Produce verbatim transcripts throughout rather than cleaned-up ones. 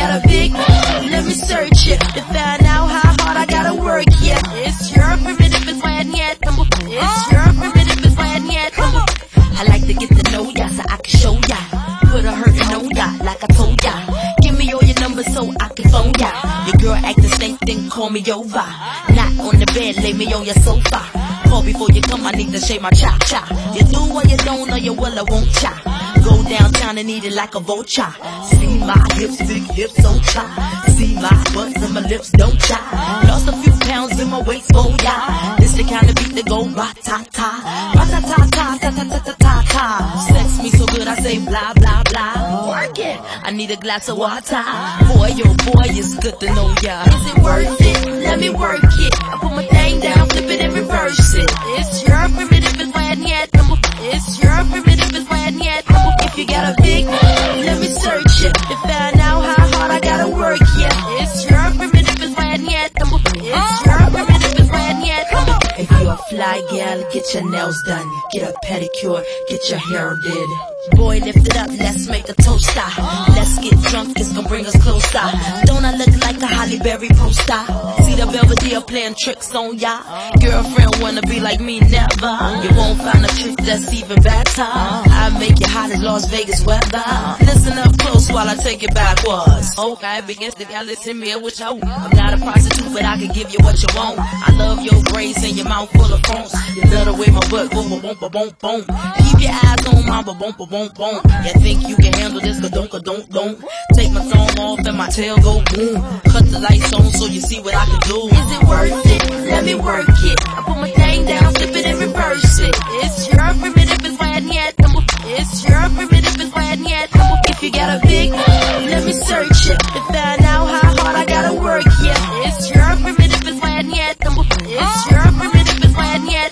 got a big, let me search it to find out how hard I gotta work. Yeah, it's your primitive is when yet. It's your primitive is when yet. I like to get to know ya so I can show ya. Put a hurtin' on ya like I told ya. Give me all your numbers so I can phone ya. Your girl actin' stank, then call me over. Not on the bed, lay me on your sofa. Call before you come, I need to shave my cha-cha. You do or you don't, or you will or won't cha. Go downtown and eat it like a vulture. See my hips, big hips, so cha. See my butts and my lips, don't cha. Lost a few pounds in my waist, oh yeah. This the kind of beat that go ra-ta-ta. Ra-ta-ta-ta-ta-ta-ta-ta-ta. Sex me so good I say blah, blah, blah. Work it, I need a glass of water. Boy, oh boy, it's good to know ya. Is it worth it? Let me work it. I put my thing down, flip it and reverse it. It's your primitive is when yet. It's your primitive is when yet. If you got a big, let me search it to find out how hard I gotta work. Yeah, it's your primitive is when yet. It's your primitive is when yet. If you're a fly gal, get your nails done, get a pedicure, get your hair did. Boy, lift it up, let's make a toaster. Let's get drunk, it's gonna bring us closer. Don't I look like a Holly Berry poster? See the Belvedere playing tricks on ya. Girlfriend wanna be like me, never. You won't find a trick that's even better. I make you hot as Las Vegas weather. Listen up close while I take it backwards. Okay, begins to y'all listen me what you want. I'm not a prostitute, but I can give you what you want. I love your braids and your mouth full of phones. You love the way my butt boom, boom, boom, boom, boom. Keep your eyes on my boom, boom, boom, boom. You think you can handle this? Don't, don't, don't. Take my thumb off and my tail go boom. Cut the lights on so you see what I can do. Is it worth it? Let me work it. I put my thing down, flip it and reverse it. It's your primitive is when yet. It's your primitive is when yet. If you got a big, let me search it to find out how hard I gotta work. Yeah, it's your primitive is when yet. It's your primitive is when yet.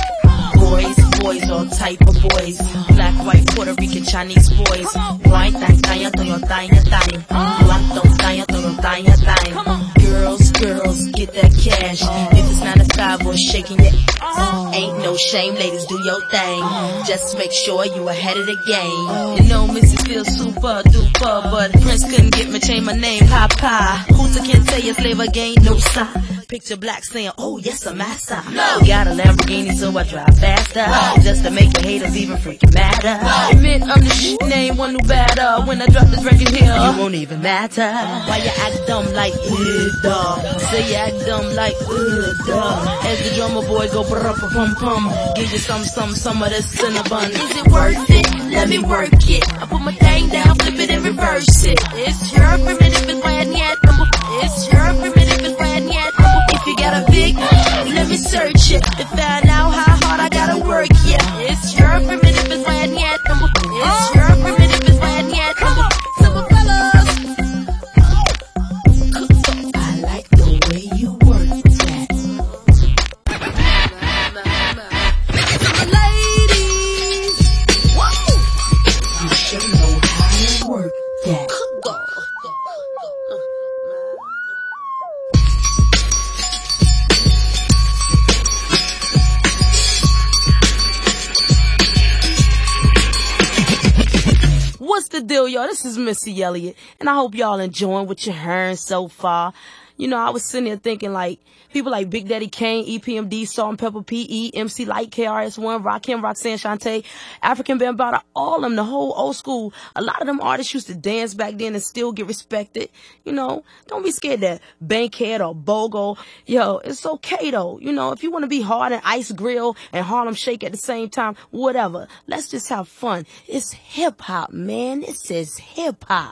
Boys, boys, all type of boys. Black, white, Puerto Rican, Chinese boys. White, thang, thang, thang, thang, thang. Black, don't thang, thang, thang, thang. Girls, girls, get that cash. If it's nine to five or shaking your ass, ain't no shame, ladies, do your thing. Just make sure you ahead of the game. You know Missy feels super duper, but Prince couldn't get me change my name, Papa. Hooter can't tell you slave again, no sign. Picture black saying, oh yes, I'm master. No. Got a Lamborghini, so I drive faster. No. Just to make your haters even freaking madder. No. Admit I'm the shit, name one new batter. When I drop this record here, you won't even matter. Why you act dumb like, ugh, duh. Say you act dumb like, ugh, duh. As the drummer boy go brr pum pum. Give you some, some, some of this cinnamon. Is it worth it? Let me work it. I put my thing down, flip it and reverse it. It's your primitive is when yet. It's your primitive is when yet. If you got a big, let me search it to find out how hard I gotta work. Yeah, it's your primitive is when yet. It's your primitive is when yet. Simple fellas, I like the way you work that. Ladies, whoa, you should know how to work that. What's the deal, y'all? This is Missy Elliott, and I hope y'all enjoying what you're hearing so far. You know, I was sitting there thinking, like, people like Big Daddy Kane, E P M D, Salt and Pepper P E, M C Light, K R S One, Rakim, Roxanne Shante, African Bambaataa, all of them, the whole old school. A lot of them artists used to dance back then and still get respected. You know, don't be scared that Bankhead or Bogo. Yo, it's okay, though. You know, if you want to be hard and Ice Grill and Harlem Shake at the same time, whatever. Let's just have fun. It's hip-hop, man. It says hip-hop.